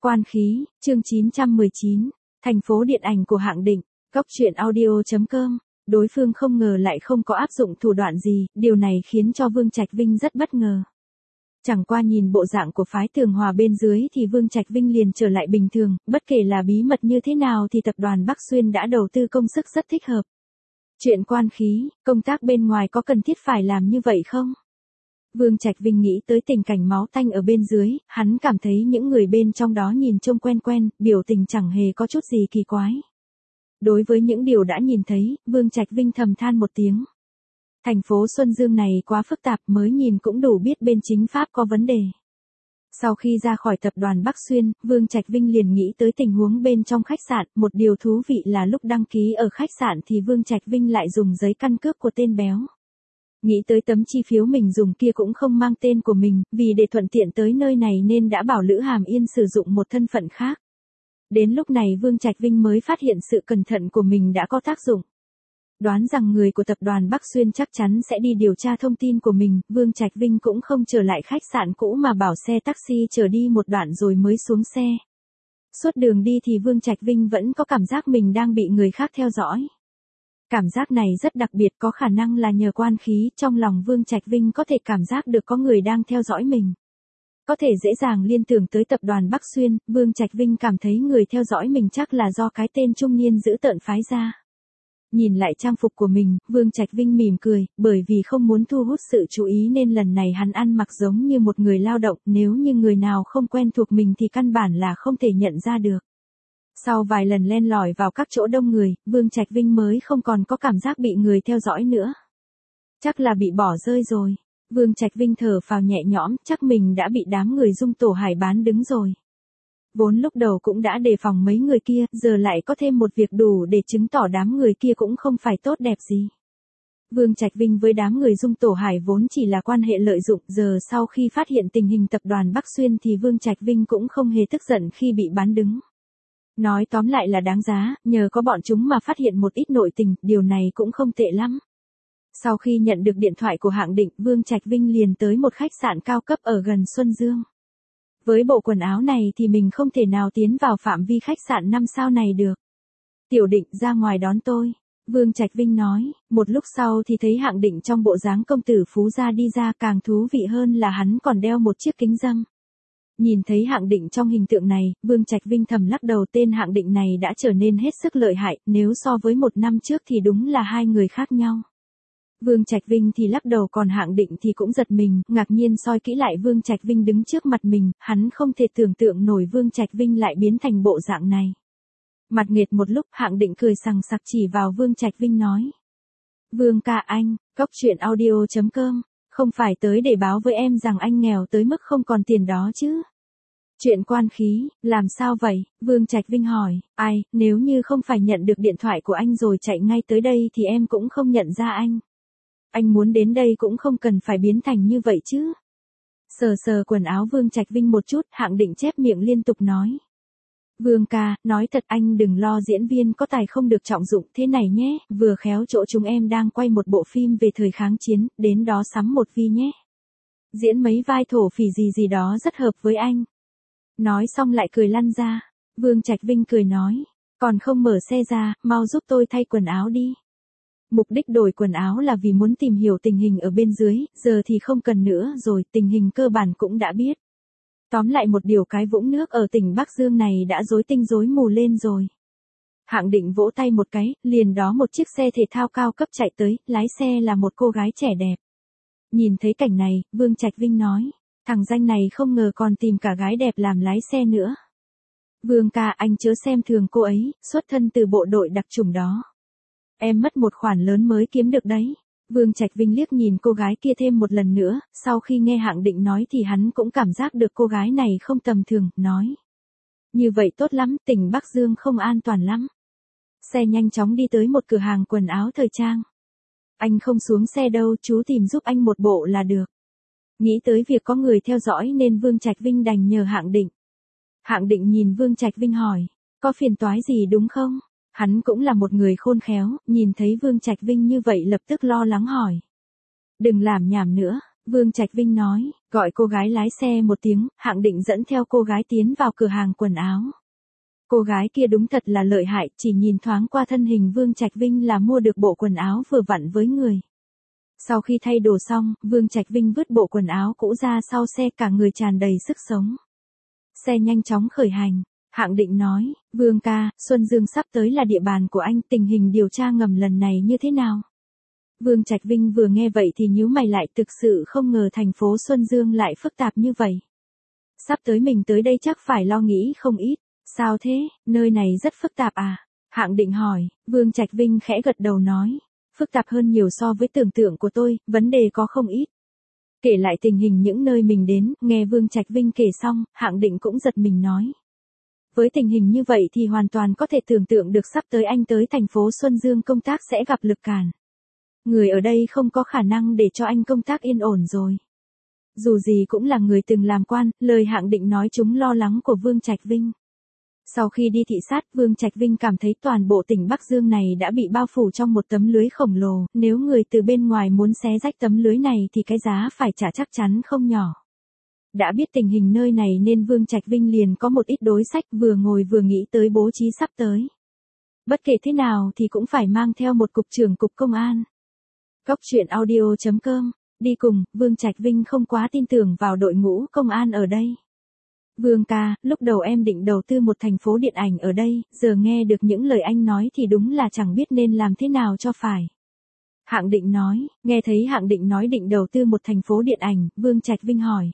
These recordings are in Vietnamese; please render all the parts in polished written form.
Quan khí, chương 919, thành phố điện ảnh của Hạng Định, Góc truyện audio.com. Đối phương không ngờ lại không có áp dụng thủ đoạn gì, điều này khiến cho Vương Trạch Vinh rất bất ngờ. Chẳng qua nhìn bộ dạng của phái Tường Hòa bên dưới thì Vương Trạch Vinh liền trở lại bình thường, bất kể là bí mật như thế nào thì tập đoàn Bắc Xuyên đã đầu tư công sức rất thích hợp. Chuyện quan khí, công tác bên ngoài có cần thiết phải làm như vậy không? Vương Trạch Vinh nghĩ tới tình cảnh máu tanh ở bên dưới, hắn cảm thấy những người bên trong đó nhìn trông quen quen, biểu tình chẳng hề có chút gì kỳ quái. Đối với những điều đã nhìn thấy, Vương Trạch Vinh thầm than một tiếng. Thành phố Xuân Dương này quá phức tạp, mới nhìn cũng đủ biết bên chính pháp có vấn đề. Sau khi ra khỏi tập đoàn Bắc Xuyên, Vương Trạch Vinh liền nghĩ tới tình huống bên trong khách sạn, một điều thú vị là lúc đăng ký ở khách sạn thì Vương Trạch Vinh lại dùng giấy căn cước của tên béo. Nghĩ tới tấm chi phiếu mình dùng kia cũng không mang tên của mình, vì để thuận tiện tới nơi này nên đã bảo Lữ Hàm Yên sử dụng một thân phận khác. Đến lúc này Vương Trạch Vinh mới phát hiện sự cẩn thận của mình đã có tác dụng. Đoán rằng người của tập đoàn Bắc Xuyên chắc chắn sẽ đi điều tra thông tin của mình, Vương Trạch Vinh cũng không trở lại khách sạn cũ mà bảo xe taxi chở đi một đoạn rồi mới xuống xe. Suốt đường đi thì Vương Trạch Vinh vẫn có cảm giác mình đang bị người khác theo dõi. Cảm giác này rất đặc biệt, có khả năng là nhờ quan khí, trong lòng Vương Trạch Vinh có thể cảm giác được có người đang theo dõi mình. Có thể dễ dàng liên tưởng tới tập đoàn Bắc Xuyên, Vương Trạch Vinh cảm thấy người theo dõi mình chắc là do cái tên trung niên dữ tợn phái ra. Nhìn lại trang phục của mình, Vương Trạch Vinh mỉm cười, bởi vì không muốn thu hút sự chú ý nên lần này hắn ăn mặc giống như một người lao động, nếu như người nào không quen thuộc mình thì căn bản là không thể nhận ra được. Sau vài lần len lỏi vào các chỗ đông người, Vương Trạch Vinh mới không còn có cảm giác bị người theo dõi nữa. Chắc là bị bỏ rơi rồi. Vương Trạch Vinh thở phào nhẹ nhõm, chắc mình đã bị đám người Dung Tổ Hải bán đứng rồi. Vốn lúc đầu cũng đã đề phòng mấy người kia, giờ lại có thêm một việc đủ để chứng tỏ đám người kia cũng không phải tốt đẹp gì. Vương Trạch Vinh với đám người Dung Tổ Hải vốn chỉ là quan hệ lợi dụng, giờ sau khi phát hiện tình hình tập đoàn Bắc Xuyên thì Vương Trạch Vinh cũng không hề tức giận khi bị bán đứng. Nói tóm lại là đáng giá, nhờ có bọn chúng mà phát hiện một ít nội tình, điều này cũng không tệ lắm. Sau khi nhận được điện thoại của Hạng Định, Vương Trạch Vinh liền tới một khách sạn cao cấp ở gần Xuân Dương. Với bộ quần áo này thì mình không thể nào tiến vào phạm vi khách sạn 5 sao này được. Tiểu Định ra ngoài đón tôi. Vương Trạch Vinh nói, một lúc sau thì thấy Hạng Định trong bộ dáng công tử phú gia đi ra, càng thú vị hơn là hắn còn đeo một chiếc kính râm. Nhìn thấy Hạng Định trong hình tượng này, Vương Trạch Vinh thầm lắc đầu, tên Hạng Định này đã trở nên hết sức lợi hại, nếu so với một năm trước thì đúng là hai người khác nhau. Vương Trạch Vinh thì lắc đầu, còn Hạng Định thì cũng giật mình, ngạc nhiên soi kỹ lại Vương Trạch Vinh đứng trước mặt mình, hắn không thể tưởng tượng nổi Vương Trạch Vinh lại biến thành bộ dạng này. Mặt nghệt một lúc, Hạng Định cười sằng sặc chỉ vào Vương Trạch Vinh nói. Vương ca anh, Góc truyện audio.com, không phải tới để báo với em rằng anh nghèo tới mức không còn tiền đó chứ? Chuyện quan khí, làm sao vậy? Vương Trạch Vinh hỏi, ai, nếu như không phải nhận được điện thoại của anh rồi chạy ngay tới đây thì em cũng không nhận ra anh. Anh muốn đến đây cũng không cần phải biến thành như vậy chứ. Sờ sờ quần áo Vương Trạch Vinh một chút, Hạng Định chép miệng liên tục nói. Vương ca, nói thật anh đừng lo, diễn viên có tài không được trọng dụng, thế này nhé, vừa khéo chỗ chúng em đang quay một bộ phim về thời kháng chiến, đến đó sắm một vi nhé. Diễn mấy vai thổ phỉ gì đó rất hợp với anh. Nói xong lại cười lăn ra. Vương Trạch Vinh cười nói, còn không mở xe ra, mau giúp tôi thay quần áo đi. Mục đích đổi quần áo là vì muốn tìm hiểu tình hình ở bên dưới, giờ thì không cần nữa rồi, tình hình cơ bản cũng đã biết. Tóm lại một điều, cái vũng nước ở tỉnh Bắc Dương này đã rối tinh rối mù lên rồi. Hạng Định vỗ tay một cái, liền đó một chiếc xe thể thao cao cấp chạy tới, lái xe là một cô gái trẻ đẹp. Nhìn thấy cảnh này, Vương Trạch Vinh nói, thằng danh này không ngờ còn tìm cả gái đẹp làm lái xe nữa. Vương ca, anh chớ xem thường cô ấy, xuất thân từ bộ đội đặc chủng đó. Em mất một khoản lớn mới kiếm được đấy. Vương Trạch Vinh liếc nhìn cô gái kia thêm một lần nữa, sau khi nghe Hạng Định nói thì hắn cũng cảm giác được cô gái này không tầm thường, nói. Như vậy tốt lắm, tỉnh Bắc Dương không an toàn lắm. Xe nhanh chóng đi tới một cửa hàng quần áo thời trang. Anh không xuống xe đâu, chú tìm giúp anh một bộ là được. Nghĩ tới việc có người theo dõi nên Vương Trạch Vinh đành nhờ Hạng Định. Hạng Định nhìn Vương Trạch Vinh hỏi, có phiền toái gì đúng không? Hắn cũng là một người khôn khéo, nhìn thấy Vương Trạch Vinh như vậy lập tức lo lắng hỏi. Đừng làm nhảm nữa, Vương Trạch Vinh nói, gọi cô gái lái xe một tiếng, Hạng Định dẫn theo cô gái tiến vào cửa hàng quần áo. Cô gái kia đúng thật là lợi hại, chỉ nhìn thoáng qua thân hình Vương Trạch Vinh là mua được bộ quần áo vừa vặn với người. Sau khi thay đồ xong, Vương Trạch Vinh vứt bộ quần áo cũ ra sau xe, cả người tràn đầy sức sống. Xe nhanh chóng khởi hành. Hạng Định nói, Vương ca, Xuân Dương sắp tới là địa bàn của anh, tình hình điều tra ngầm lần này như thế nào? Vương Trạch Vinh vừa nghe vậy thì nhíu mày lại, thực sự không ngờ thành phố Xuân Dương lại phức tạp như vậy. Sắp tới mình tới đây chắc phải lo nghĩ không ít. Sao thế, nơi này rất phức tạp à? Hạng Định hỏi. Vương Trạch Vinh khẽ gật đầu nói, phức tạp hơn nhiều so với tưởng tượng của tôi, vấn đề có không ít. Kể lại tình hình những nơi mình đến, nghe Vương Trạch Vinh kể xong, Hạng Định cũng giật mình nói. Với tình hình như vậy thì hoàn toàn có thể tưởng tượng được sắp tới anh tới thành phố Xuân Dương công tác sẽ gặp lực cản. Người ở đây không có khả năng để cho anh công tác yên ổn rồi. Dù gì cũng là người từng làm quan, lời Hạng Định nói trúng lo lắng của Vương Trạch Vinh. Sau khi đi thị sát, Vương Trạch Vinh cảm thấy toàn bộ tỉnh Bắc Dương này đã bị bao phủ trong một tấm lưới khổng lồ, nếu người từ bên ngoài muốn xé rách tấm lưới này thì cái giá phải trả chắc chắn không nhỏ. Đã biết tình hình nơi này nên Vương Trạch Vinh liền có một ít đối sách, vừa ngồi vừa nghĩ tới bố trí sắp tới. Bất kể thế nào thì cũng phải mang theo một cục trưởng cục công an. Góc truyện audio.com, đi cùng, Vương Trạch Vinh không quá tin tưởng vào đội ngũ công an ở đây. Vương ca, lúc đầu em định đầu tư một thành phố điện ảnh ở đây, giờ nghe được những lời anh nói thì đúng là chẳng biết nên làm thế nào cho phải. Hạng Định nói, nghe thấy Hạng Định nói định đầu tư một thành phố điện ảnh, Vương Trạch Vinh hỏi.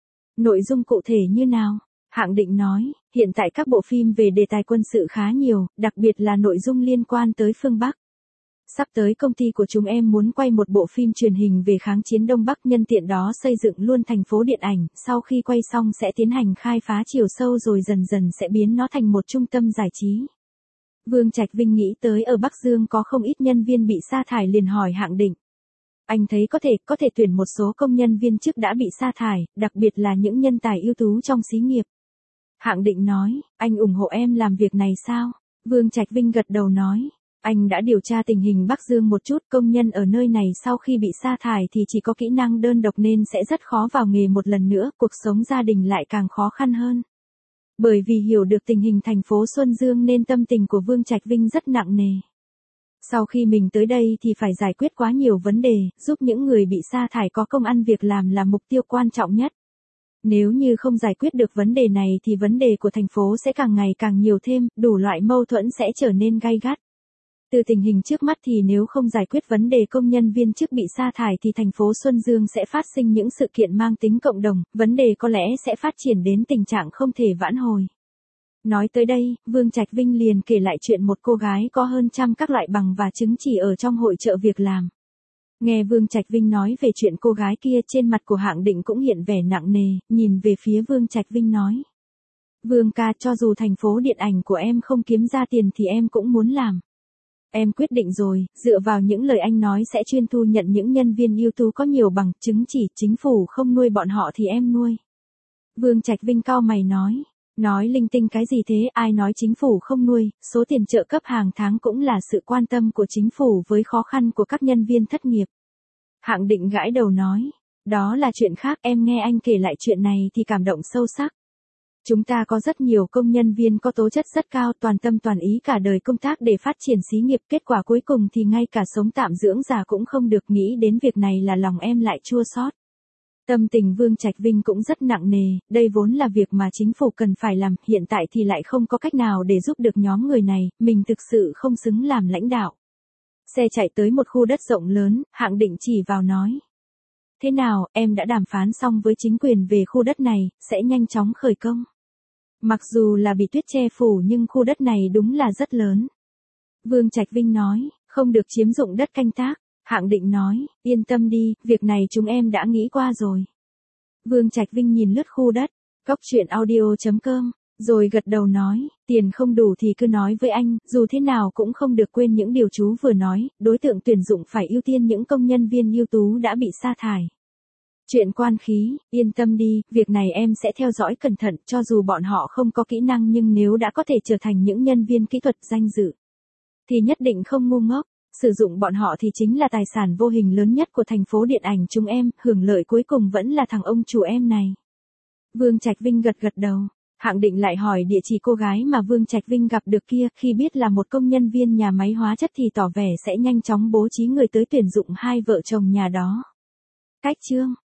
Nội dung cụ thể như nào? Hạng Định nói, hiện tại các bộ phim về đề tài quân sự khá nhiều, đặc biệt là nội dung liên quan tới phương Bắc. Sắp tới công ty của chúng em muốn quay một bộ phim truyền hình về kháng chiến Đông Bắc, nhân tiện đó xây dựng luôn thành phố điện ảnh, sau khi quay xong sẽ tiến hành khai phá chiều sâu rồi dần dần sẽ biến nó thành một trung tâm giải trí. Vương Trạch Vinh nghĩ tới ở Bắc Dương có không ít nhân viên bị sa thải liền hỏi Hạng Định. Anh thấy có thể tuyển một số công nhân viên chức đã bị sa thải, đặc biệt là những nhân tài ưu tú trong xí nghiệp. Hạng Định nói, anh ủng hộ em làm việc này sao? Vương Trạch Vinh gật đầu nói. Anh đã điều tra tình hình Bắc Dương một chút, công nhân ở nơi này sau khi bị sa thải thì chỉ có kỹ năng đơn độc nên sẽ rất khó vào nghề một lần nữa, cuộc sống gia đình lại càng khó khăn hơn. Bởi vì hiểu được tình hình thành phố Xuân Dương nên tâm tình của Vương Trạch Vinh rất nặng nề. Sau khi mình tới đây thì phải giải quyết quá nhiều vấn đề, giúp những người bị sa thải có công ăn việc làm là mục tiêu quan trọng nhất. Nếu như không giải quyết được vấn đề này thì vấn đề của thành phố sẽ càng ngày càng nhiều thêm, đủ loại mâu thuẫn sẽ trở nên gay gắt. Từ tình hình trước mắt thì nếu không giải quyết vấn đề công nhân viên chức bị sa thải thì thành phố Xuân Dương sẽ phát sinh những sự kiện mang tính cộng đồng, vấn đề có lẽ sẽ phát triển đến tình trạng không thể vãn hồi. Nói tới đây, Vương Trạch Vinh liền kể lại chuyện một cô gái có hơn trăm các loại bằng và chứng chỉ ở trong hội chợ việc làm. Nghe Vương Trạch Vinh nói về chuyện cô gái kia, trên mặt của Hạng Định cũng hiện vẻ nặng nề, nhìn về phía Vương Trạch Vinh nói. Vương ca, cho dù thành phố điện ảnh của em không kiếm ra tiền thì em cũng muốn làm. Em quyết định rồi, dựa vào những lời anh nói sẽ chuyên thu nhận những nhân viên ưu tú có nhiều bằng chứng chỉ, chính phủ không nuôi bọn họ thì em nuôi. Vương Trạch Vinh cau mày nói linh tinh cái gì thế, ai nói chính phủ không nuôi, số tiền trợ cấp hàng tháng cũng là sự quan tâm của chính phủ với khó khăn của các nhân viên thất nghiệp. Hạng Định gãi đầu nói, đó là chuyện khác, em nghe anh kể lại chuyện này thì cảm động sâu sắc. Chúng ta có rất nhiều công nhân viên có tố chất rất cao, toàn tâm toàn ý cả đời công tác để phát triển xí nghiệp, kết quả cuối cùng thì ngay cả sống tạm dưỡng già cũng không được, nghĩ đến việc này là lòng em lại chua xót. Tâm tình Vương Trạch Vinh cũng rất nặng nề, đây vốn là việc mà chính phủ cần phải làm, hiện tại thì lại không có cách nào để giúp được nhóm người này, mình thực sự không xứng làm lãnh đạo. Xe chạy tới một khu đất rộng lớn, Hạng Định chỉ vào nói. Thế nào, em đã đàm phán xong với chính quyền về khu đất này, sẽ nhanh chóng khởi công. Mặc dù là bị tuyết che phủ nhưng khu đất này đúng là rất lớn. Vương Trạch Vinh nói, không được chiếm dụng đất canh tác. Hạng Định nói, yên tâm đi, việc này chúng em đã nghĩ qua rồi. Vương Trạch Vinh nhìn lướt khu đất, góc truyện audio.com, rồi gật đầu nói, tiền không đủ thì cứ nói với anh, dù thế nào cũng không được quên những điều chú vừa nói, đối tượng tuyển dụng phải ưu tiên những công nhân viên ưu tú đã bị sa thải. Chuyện quan khí, yên tâm đi, việc này em sẽ theo dõi cẩn thận, cho dù bọn họ không có kỹ năng nhưng nếu đã có thể trở thành những nhân viên kỹ thuật danh dự, thì nhất định không ngu ngốc. Sử dụng bọn họ thì chính là tài sản vô hình lớn nhất của thành phố điện ảnh chúng em, hưởng lợi cuối cùng vẫn là thằng ông chủ em này. Vương Trạch Vinh gật gật đầu. Hạng Định lại hỏi địa chỉ cô gái mà Vương Trạch Vinh gặp được kia, khi biết là một công nhân viên nhà máy hóa chất thì tỏ vẻ sẽ nhanh chóng bố trí người tới tuyển dụng hai vợ chồng nhà đó. Cách chương